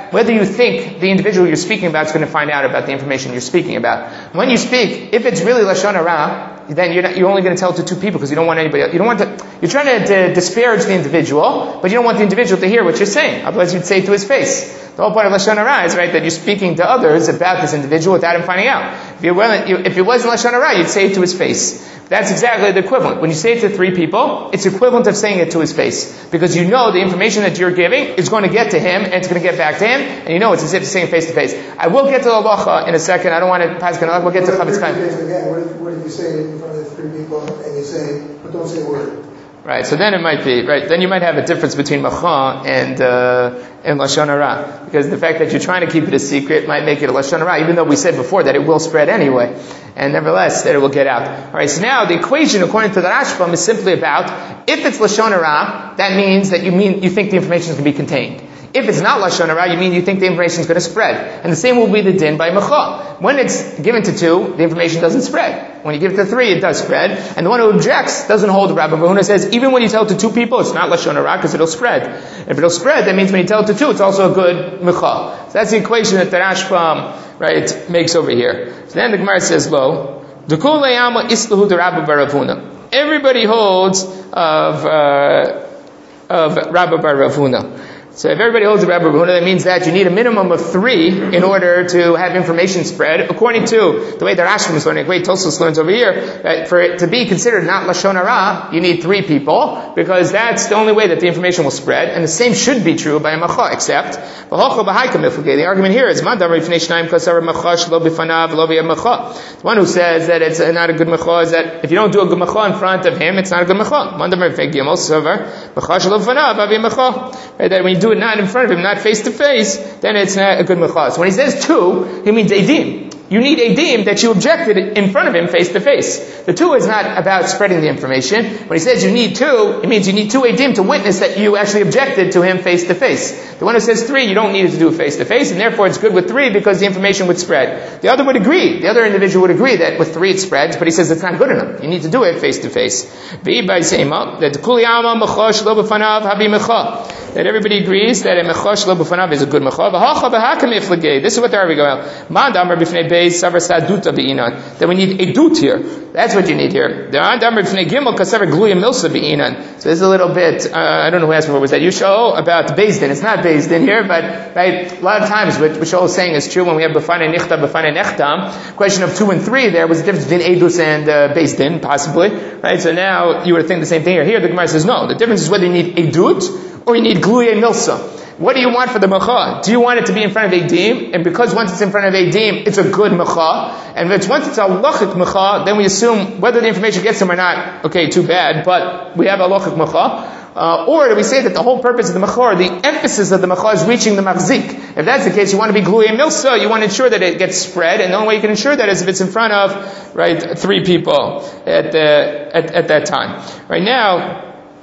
think the individual you're speaking about is going to find out about the information you're speaking about. When you speak, if it's really Lashon Hara, then you're only going to tell it to 2 people because you don't want anybody else. You're trying to disparage the individual, but you don't want the individual to hear what you're saying. Otherwise you'd say it to his face. The whole point of Lashon Hara is, right, that you're speaking to others about this individual without him finding out. If it wasn't Lashon Hara, you'd say it to his face. That's exactly the equivalent. When you say it to 3 people, it's equivalent of saying it to his face. Because you know the information that you're giving is going to get to him, and it's going to get back to him, and you know it's as if you're saying face to face. I will get to the halacha in a second. I don't want to pass Ganalach. We'll get to Chavetz Chaim. What if you say it in front of 3 people, and you say, but don't say a word? Right, so then it might be, right, then you might have a difference between Macha and Lashon Hara. Because the fact that you're trying to keep it a secret might make it a Lashon Hara, even though we said before that it will spread anyway. And nevertheless, that it will get out. Alright, so now the equation, according to the Rashbam, is simply about, if it's Lashon Hara, that means that you think the information is going to be contained. If it's not Lashon Hara, you think the information is going to spread. And the same will be the din by Macha. When it's given to 2, the information doesn't spread. When you give it to 3, it does spread. And the one who objects doesn't hold. Rabbi Bahuna says, even when you tell it to 2 people, it's not Lashon Hara because it'll spread. If it'll spread, that means when you tell it to 2, it's also a good Macha. So that's the equation that the Rashbam, right, makes over here. So then the Gemara says, lo, Dukul leyama islahu de Rabbi Bar Ravuna. Everybody holds of Rabbi Bar Ravuna. So if everybody holds the Rabbi Huna, that means that you need a minimum of 3 in order to have information spread. According to the way that Rashbam is learning, the way Tosfos learns over here, that for it to be considered not Lashon Hara, you need 3 people, because that's the only way that the information will spread. And the same should be true by a Macha, except the argument here is the one who says that it's not a good Macha is that if you don't do a good Macha in front of him, it's not a good Macha. That when you do it not in front of him, not face to face, then it's not a good Macha. So when he says 2, he means Eidim. You need Eidim that you objected in front of him face to face. The 2 is not about spreading the information. When he says you need 2, it means you need 2 Eidim to witness that you actually objected to him face to face. The one who says 3, you don't need it to do it face to face, and therefore it's good with 3 because the information would spread. The other would agree. The other individual would agree that with 3 it spreads, but he says it's not good enough. You need to do it face to face. That everybody agrees that a mechosh lo b'fanav is a good mecha. This is what the Rabbi goes. That we need edut here. That's what you need here. So there's a little bit, I don't know who asked me, what was that? You show about Beis Din. It's not Beis Din here, but right, a lot of times what Shaul is saying is true when we have b'fanei nichta, b'fanei nechtam. Question of 2 and 3 there was the difference between edus and Beis Din, possibly. Right? So now you would think the same thing here. Here the Gemara says no. The difference is whether you need edut or you need gluyei milsa. What do you want for the mecha? Do you want it to be in front of Eidim? And because once it's in front of Eidim, it's a good mecha. And once it's a halachic mecha, then we assume whether the information gets them or not, okay, too bad, but we have a halachic mecha. Or do we say that the whole purpose of the mecha, or the emphasis of the mecha, is reaching the machzik? If that's the case, you want to be gluyei milsa, you want to ensure that it gets spread, and the only way you can ensure that is if it's in front of, right, 3 people at that time. Right now,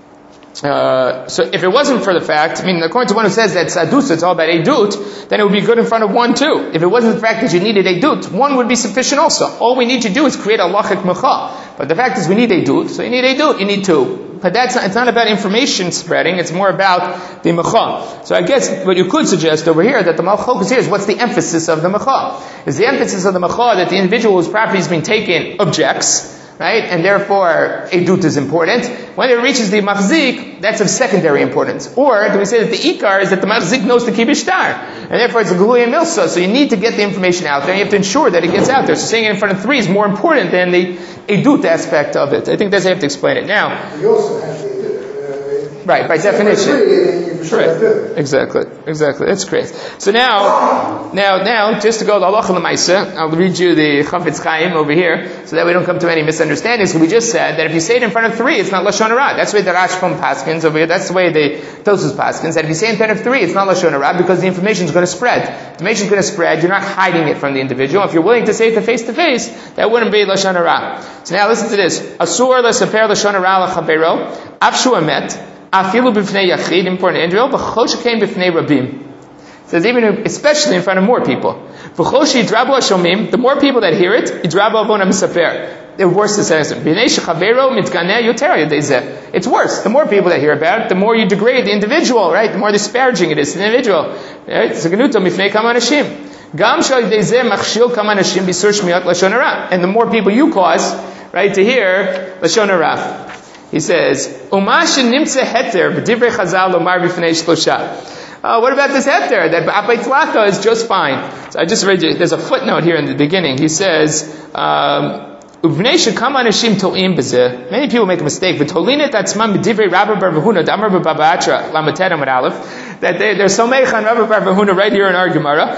so if it wasn't for the fact, according to one who says that sadus, it's all about edut, then it would be good in front of 1 too. If it wasn't the fact that you needed edut, 1 would be sufficient also. All we need to do is create a halachic mecha. But the fact is we need edut, so you need edut, you need 2. But it's not about information spreading, it's more about the mecha. So I guess what you could suggest over here, that the focus here is what's the emphasis of the mecha? Is the emphasis of the mecha that the individual whose property is being taken objects, right? And therefore, edut is important. When it reaches the machzik, that's of secondary importance. Or, do we say that the ikar is that the machzik knows to keep ishtar? And therefore, it's a gluyei milsa. So you need to get the information out there, and you have to ensure that it gets out there. So saying it in front of 3 is more important than the edut aspect of it. I think that's how you have to explain it. Now, you also have to right, by definition. Right. Exactly. That's great. So now, just to go to halacha l'maisa, I'll read you the Chafetz Chaim over here, so that we don't come to any misunderstandings. We just said that if you say it in front of 3, it's not Lashon Hara. That's the way the Rashbam paskins over here. That's the way the Tosfos paskins. That if you say in front of 3, it's not Lashon Hara because the information is going to spread. The information is going to spread. You're not hiding it from the individual. If you're willing to say it face to face, that wouldn't be Lashon Hara. So now listen to this. Asur l'saper Lashon Hara l'chavero afshu amet. Afilu b'fnei yachid, important Israel, v'chosh kein b'fnei rabim. It says even, especially in front of more people. V'chosh yidrabu hashomim, the more people that hear it, yidrabu avon hamisaper. The worse the sentence. B'nei shechavero mitganeh yoter yodezeh. It's worse. The more people that hear about it, the more you degrade the individual, right? The more disparaging it is to the individual. Right? Zaganuto mifnei kam anashim. Gam shal yodezeh machshil kam anashim b'sur shmiat lashon hara. And the more people you cause, right, to hear lashon hara. He says, Umash nimtze heter b'divrei chazal lomar b'fnei shlosha. What about this heter? That b'apay tlata is just fine. So I just read you, there's a footnote here in the beginning. He says, Many people make a mistake. That they're so meichan Rabbi Bar Bahuna right here in our Gemara.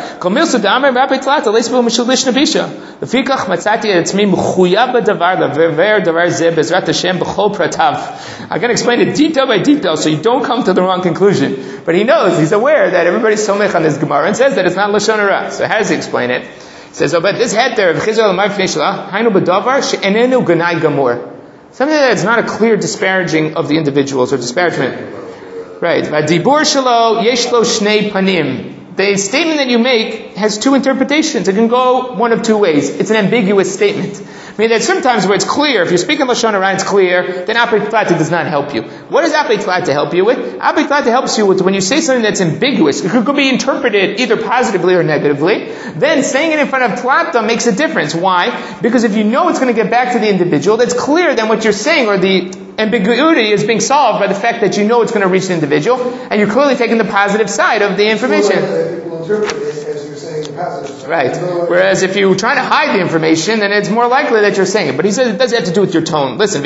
I'm going to explain it detail by detail so you don't come to the wrong conclusion. But he knows, he's aware that everybody's so meichan this Gemara and says that it's not Lashon Hara. So how does he explain it? He says, oh, but this heter of Chizar l'mar b'fnei shlah, hainu b'davar she'enenu ganai gamor. Something that's not a clear disparaging of the individuals or disparagement. Right. V'adibur shelo yesh lo shnei panim. The statement that you make has 2 interpretations. It can go one of 2 ways. It's an ambiguous statement. Meaning that sometimes where it's clear, if you're speaking Lashon Hara and it's clear, then Apei Tlata does not help you. What does Apei Tlata help you with? Apei Tlata helps you with when you say something that's ambiguous, it could be interpreted either positively or negatively, then saying it in front of Tlata makes a difference. Why? Because if you know it's going to get back to the individual, that's clear then what you're saying, or the ambiguity is being solved by the fact that you know it's going to reach the individual, and you're clearly taking the positive side of the information. People interpret it as you're saying the positive side. Right. Whereas if you're trying to hide the information, then it's more likely that you're saying it. But he says it doesn't have to do with your tone. Listen,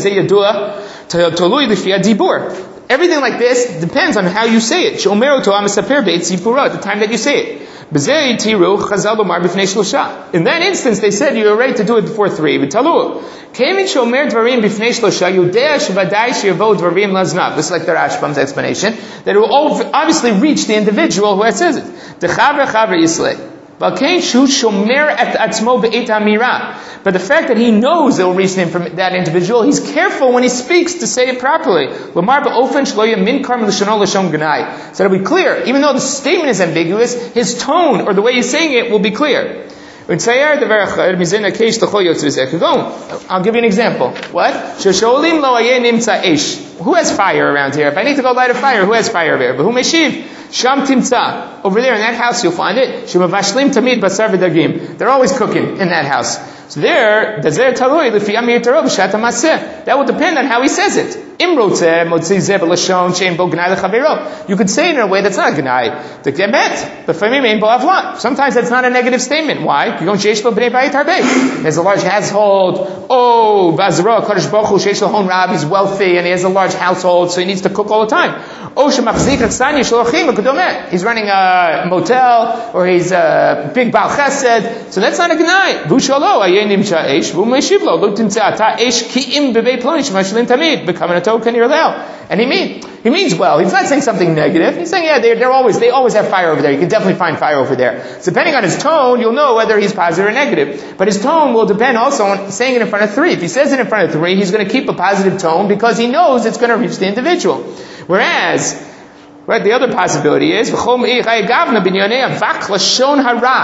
everything like this depends on how you say it. At the time that you say it. In that instance, they said you're right to do it before 3. This is like the Rashbam's explanation, that it will obviously reach the individual who says it. But the fact that he knows it will reach that individual, he's careful when he speaks to say it properly. So to be clear, even though the statement is ambiguous, his tone or the way he's saying it will be clear. I'll give you an example. What? Who has fire around here? If I need to go light a fire, who has fire there? But who meshiv? Sham timtza. Over there in that house you'll find it. Shemavashlim tamid basar v'dagim. They're always cooking in that house. So there, that will depend on how he says it. You could say it in a way that's not a gnai. Sometimes that's not a negative statement. Why? There's a large household. He's wealthy and he has a large household, so he needs to cook all the time. He's running a motel, or he's a big Baal Chesed, so that's not a gnai. And he means well. He's not saying something negative. He's saying, they always have fire over there. You can definitely find fire over there. So depending on his tone, you'll know whether he's positive or negative. But his tone will depend also on saying it in front of 3. If he says it in front of 3, he's going to keep a positive tone because he knows it's going to reach the individual. Whereas, right, the other possibility is when it's avak lashon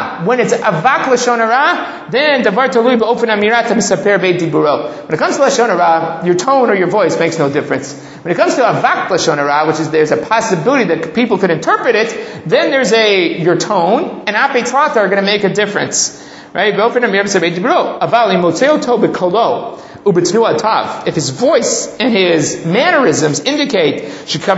hara, then davar talui be'ofen amirat misaper beit diburo. When it comes to lashon hara, your tone or your voice makes no difference. When it comes to avak lashon hara, which is there's a possibility that people could interpret it, then there's your tone and apei tlata are going to make a difference. Right? Be'ofen amirat misaper beit diburo. Aval imotzeo to bekolo. If his voice and his mannerisms indicate he's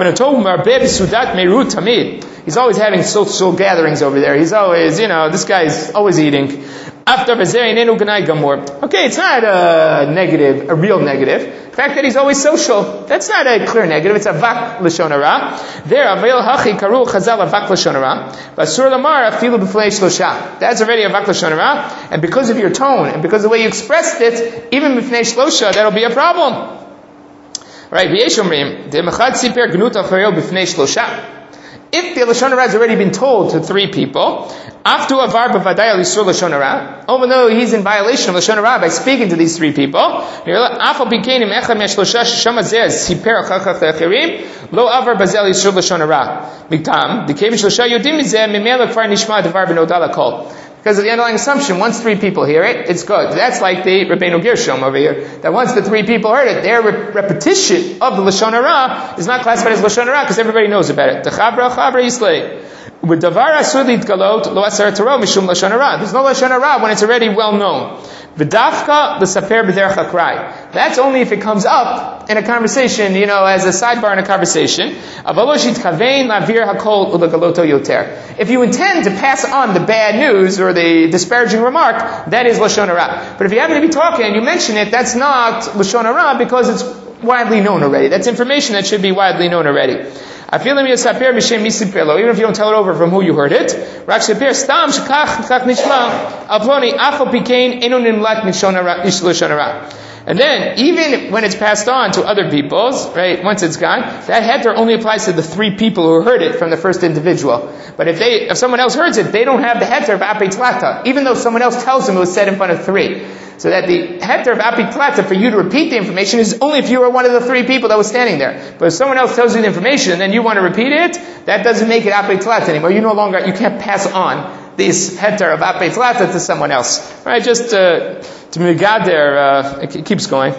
always having social gatherings over there. He's always, this guy's always eating. Okay, it's not a negative, a real negative. The fact that he's always social, that's not a clear negative. It's a vak l'shon hara. There, avil hachi karu chazal avak l'shon hara. Basur lamar afilu b'fnei shlosha. That's already a vak l'shon hara. And because of your tone and because of the way you expressed it, even b'fnei shlosha, that'll be a problem. Right? V'yeshomrim de'machad siper gnut achareo b'fnei shlosha. If the lashon hara has already been told to 3 people, after avar b'vaday al yisur lashon hara, even though he's in violation of lashon hara by speaking to these 3 people, afal bikenim echad meshlosha shesham azeh siper achachach le'achirim lo avar bazel yisur lashon hara. Miktam dikeim shlosha yodim mizeh mimela kvar nishma devar b'nodal hakol. Because of the underlying assumption, once 3 people hear it, it's good. That's like the Rabbeinu Gershom over here. That once the 3 people heard it, their repetition of the Lashon Hara is not classified as Lashon Hara because everybody knows about it. There's no Lashon Hara when it's already well known. That's only if it comes up in a conversation, as a sidebar in a conversation. If you intend to pass on the bad news or the disparaging remark, that is Lashon Hara. But if you happen to be talking and you mention it, that's not Lashon Hara because it's widely known already. That's information that should be widely known already. Even if you don't tell it over from who you heard it, and then, even when it's passed on to other people's, right, once it's gone, that heter only applies to the 3 people who heard it from the first individual. But if someone else hears it, they don't have the heter of apei tlata, even though someone else tells them it was said in front of 3. So that the heter of apei tlata for you to repeat the information is only if you were one of the 3 people that was standing there. But if someone else tells you the information and then you want to repeat it, that doesn't make it apei tlata anymore. You can't pass on this heter of apei tlata to someone else. Right? Just to Migad there, it keeps going.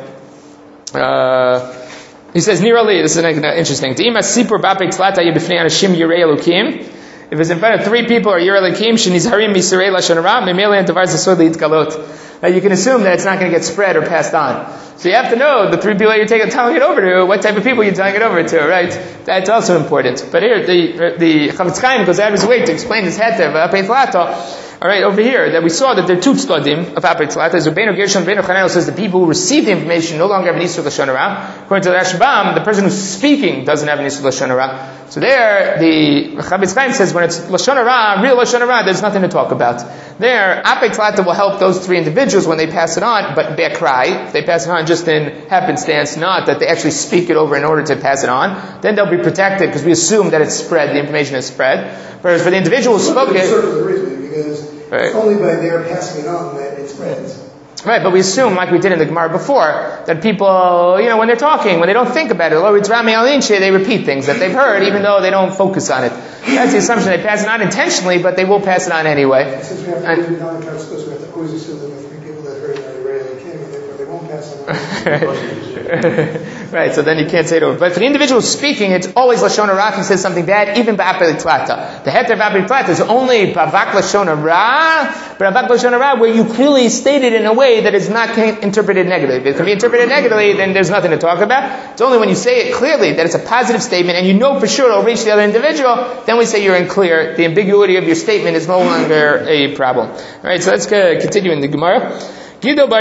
He says, Nirali, this is interesting. If it's in front of 3 people or Yireh Lakim, Shenizharim Misurei Lashon Hara, Memele and Davar Zasod Leitgalot. Now you can assume that it's not going to get spread or passed on. So you have to know the 3 people that you're telling it over to, what type of people you're telling it over to, right? That's also important. But here, the Chavetz Chaim goes out of his way to explain this heter, V'apei Tlato. Alright, over here, that we saw that there are 2 tzladim of Apei Tzlata. As Rabbeinu Gershon, Rabbeinu Chananel says the people who receive the information no longer have an Isur Lashon Hara. According to the Rashbam, the person who's speaking doesn't have an Isur Lashon Hara. So there, the Chavetz Chaim says when it's Lashon Hara, real Lashon Hara, there's nothing to talk about. There, Apei Tzlata will help those 3 individuals when they pass it on, but be'akrai, if they pass it on just in happenstance, not that they actually speak it over in order to pass it on, then they'll be protected because we assume that it's spread, the information is spread. Whereas for the individual who spoke it, because it's only by their passing it on that it spreads. Right, but we assume, like we did in the Gemara before, that people, when they're talking, when they don't think about it, they repeat things that they've heard, even though they don't focus on it. That's the assumption. They pass it on intentionally, but they will pass it on anyway. Since we have to do non-trust, we have to always assume that the 3 people that heard it are rarely came, and therefore they won't pass it on. Right, so then you can't say it over. But for the individual speaking, it's always Lashon Hara if he says something bad, even Ba'apei Tzlata. The heter of Ba'apei Tzlata is only Ba'avak Lashon Hara, but Ba'avak Lashon Hara where you clearly state it in a way that is not interpreted negatively. If it can be interpreted negatively, then there's nothing to talk about. It's only when you say it clearly that it's a positive statement and you know for sure it'll reach the other individual, then we say you're in cler. The ambiguity of your statement is no longer a problem. Alright, so let's continue in the Gemara. He had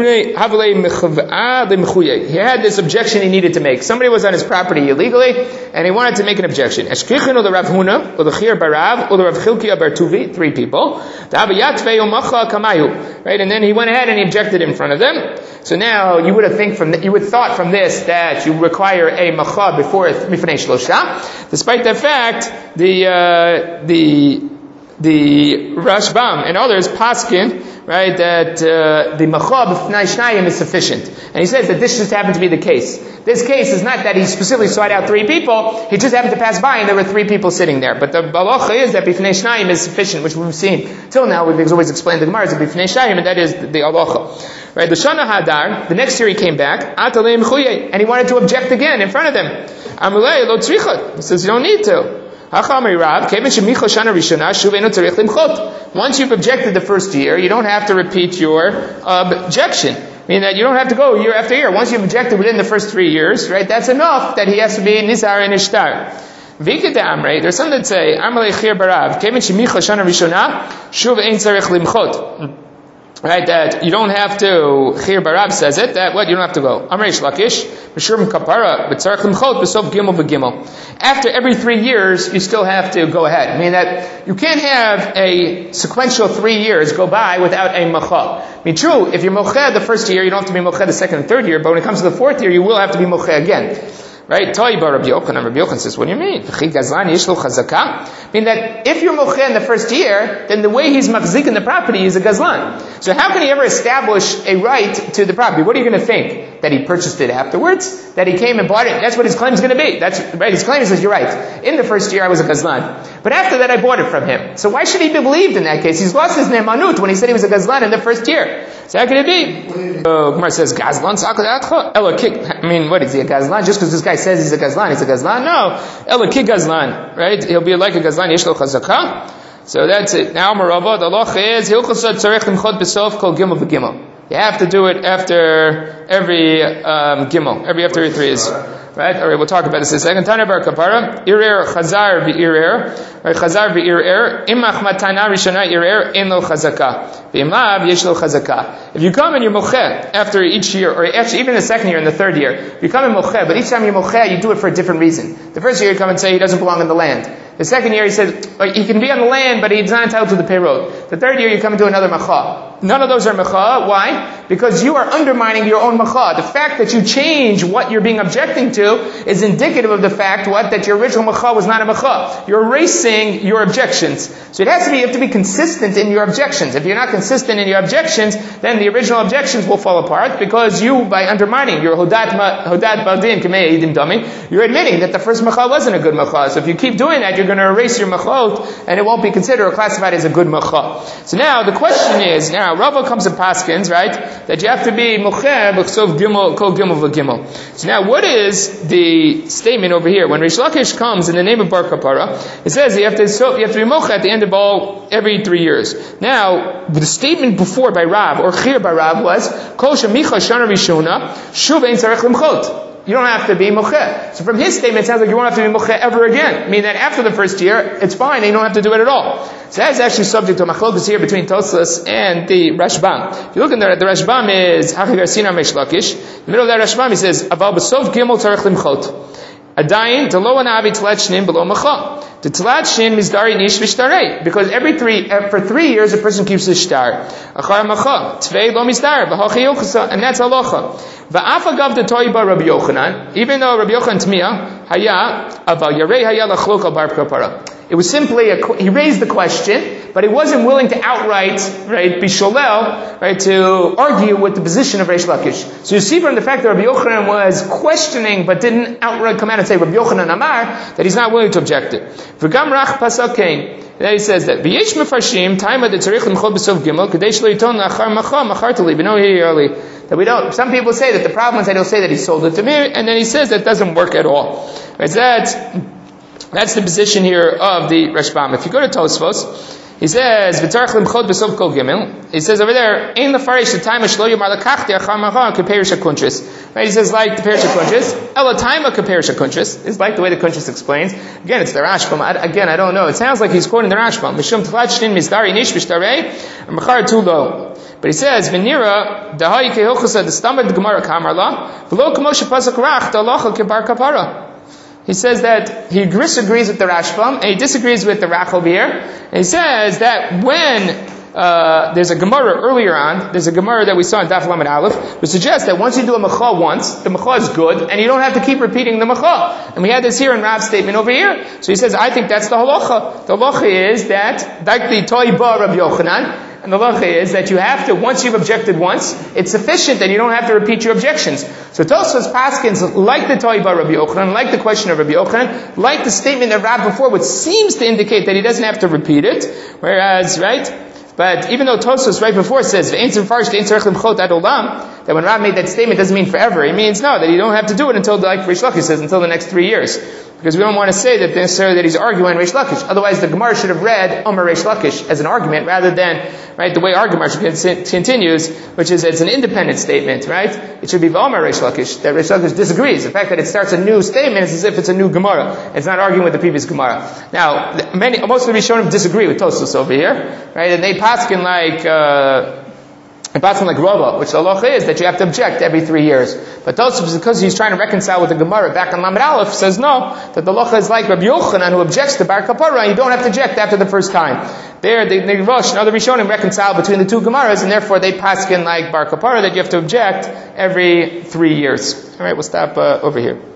this objection he needed to make. Somebody was on his property illegally, and he wanted to make an objection. Right, three people. Right, and then he went ahead and he objected in front of them. So now you would have thought from this that you require a macha before mifnei shlosha. Despite the fact, the Rashbam and others paskin, right, that the macha b'fnei shnayim is sufficient, and he says that this just happened to be the case. This case is not that he specifically sought out 3 people; he just happened to pass by, and there were 3 people sitting there. But the halacha is that b'fnei shnayim is sufficient, which we've seen till now. We've always explained the Gemara is b'fnei shnayim, and that is the halacha. Right, the Shana Hadar, the next year he came back, and he wanted to object again in front of them. He says, you don't need to. Once you've objected the first year, you don't have to repeat your objection. Meaning that you don't have to go year after year. Once you've objected within the first 3 years, right, that's enough that he has to be nizar and ishtar. There's some that say, right, that you don't have to, Chir Barav says it, that what, you don't have to go. Amreish Lakish, Meshurm Kapara, B'tzarech Limchot, B'sof Gimel V'Gimel. After every 3 years, you still have to go ahead. Meaning that you can't have a sequential 3 years go by without a macha. I mean, true, if you're mocheh the first year, you don't have to be mocheh the second and third year, but when it comes to the 4th year, you will have to be mocheh again. Right? Toiba Rabbi Yochanan. Rabbi Yochanan says, what do you mean? Mean that if you're mocheh in the first year, then the way he's machzik in the property is a gazlan. So how can he ever establish a right to the property? What are you going to think? That he purchased it afterwards? That he came and bought it? That's what his claim is going to be. That's right. His claim says, you're right. In the first year I was a gazlan. But after that I bought it from him. So why should he be believed in that case? He's lost his ne'emanut when he said he was a gazlan in the first year. So how can it be? Gemara says, gazlan? I mean, what is he, a gazlan? Just because this guy says he's a gazlan, he's a gazlan? No. Ela ki gazlan. Right? He'll be like a gazlan, yeshlo chazakah. So that's it. Now, Marava, the law is, hilchosot tzarech limchot b'sof kol gimel v'gimel. You have to do it after every gimel, after every 3 years. Right? Alright, we'll talk about this in a second. Tana bar kapara, irer chazar v'irer, right? Chazar v'irer, imach matana rishona irer, in lo chazaka. V'imlav yesh lo chazaka. If you come and you're mocheh after each year, or actually even the second year and the third year, you come in mocheh, but each time you're mocheh, you do it for a different reason. The first year you come and say he doesn't belong in the land. The second year he says he can be on the land, but he's not entitled to the payroll. The third year you come and do another macha. None of those are macha. Why? Because you are undermining your own macha. The fact that you change what you're being objecting to is indicative of the fact that your original macha was not a macha. You're erasing your objections. So you have to be consistent in your objections. If you're not consistent in your objections, then the original objections will fall apart because you, by undermining your hodat baldin k'mei edim dami, you're admitting that the first macha wasn't a good macha. So if you keep doing that, you're going to erase your machot and it won't be considered or classified as a good macha. So now the question is, Now, Rava comes to Paskins, right, that you have to be mocher b'chsov gimel, kol gimel v'gimel. So now, what is the statement over here? When Rish Lakish comes in the name of Bar Kapara, it says you have to be mocher at the end of every 3 years. Now, the statement before by Rav, or Chir by Rav, was, kol shemicha shana rishona, shuv ein tzarech limchot. You don't have to be mocheh. So from his statement, it sounds like you won't have to be mocheh ever again. Meaning that after the first year, it's fine, and you don't have to do it at all. So that is actually subject to a machlokus here between Tosfos and the Rashbam. If you look in there, the Rashbam is Hachigar Sinar Meish Lakish. In the middle of that Rashbam, he says, Aval b'sov gimel tzarech limchot. Adayin, telo anavi tlat shnim below macha. The tlat shin mizdari nish v'shtarei. Because for 3 years, a person keeps his shtar. Achar macha. Tvei lo mizdar. V'hachi yochasa. And that's halacha. V'afagav the toiba Rabbi Yochanan. Even though Rabbi Yochanan Tmiya, haya, aval yarei haya lachlok al bar kapara. It was simply, he raised the question, but he wasn't willing to outright, right, be sholel, right, to argue with the position of Reish Lakish. So you see from the fact that Rabbi Yochanan was questioning, but didn't outright come out and say, Rabbi Yochanan Amar, that he's not willing to object it. V'gam rach pasal kain. Then he says that, V'yesh mefarshim, taima de tzarich l'mchot b'sov gimel, kadei shlo yiton la'achar macha, machartali, b'no here early. That we don't, some people say that the problem is that he'll say that he sold it to me, and then he says that doesn't work at all. Right, that's the position here of the Rashbam. If you go to Tosfos, he says, "V'tzarich limchot b'sov kol gimel." He says over there, "Ein lefarish the time shlo yomar lakachti achar macha keperish hakuntres." Right? He says like the perish hakuntres. Ela time keperish hakuntres is like the way the kuntres explains. Again, it's the Rashbam. Again, I don't know. It sounds like he's quoting the Rashbam. Mishum tlat shnin mizdari nish v'shtarei machar tulo. But he says, "V'nira dahai kehochasa the stamad gemara kamarla v'lo k'moshe pasuk rach dalacha kebar kapara." He says that he disagrees with the Rashbam, and he disagrees with the Rach over here. And he says that when there's a Gemara earlier on, there's a Gemara that we saw in Daf Lamed Aleph, which suggests that once you do a Mecha once, the Mecha is good, and you don't have to keep repeating the Mecha. And we had this here in Rav's statement over here. So he says, I think that's the halacha. The halacha is that, like the Toiba Rabbi Yochanan, and the halacha is that you have to, once you've objected once, it's sufficient and you don't have to repeat your objections. So Tosfos Paskins, like the Toiba Rabbi Yochanan, like the question of Rabbi Yochanan, like the statement of Rav before, which seems to indicate that he doesn't have to repeat it, whereas, right? But even though Tosfos right before says, that when Rav made that statement, it doesn't mean forever. It means no, that you don't have to do it until, like Rish Lakish says, until the next 3 years. Because we don't want to say that necessarily that he's arguing Rish Lakish. Otherwise, the Gemara should have read Omer Rish Lakish as an argument rather than, right, the way our Gemara continues, which is it's an independent statement, right? It should be Omer Rish Lakish, that Rish Lakish disagrees. The fact that it starts a new statement is as if it's a new Gemara. It's not arguing with the previous Gemara. Now, most of the Rishonim disagree with Tosfos over here, right? And they paskin like Rava, which the halacha is that you have to object every 3 years. But Tosfos, because he's trying to reconcile with the Gemara back on Lamed Aleph, says no, that the halacha is like Rabbi Yochanan who objects to Bar Kapara, and you don't have to object after the first time. There, the Rosh and other Rishonim reconcile between the two Gemaras, and therefore they paskin like Bar Kapara that you have to object every 3 years. Alright, we'll stop over here.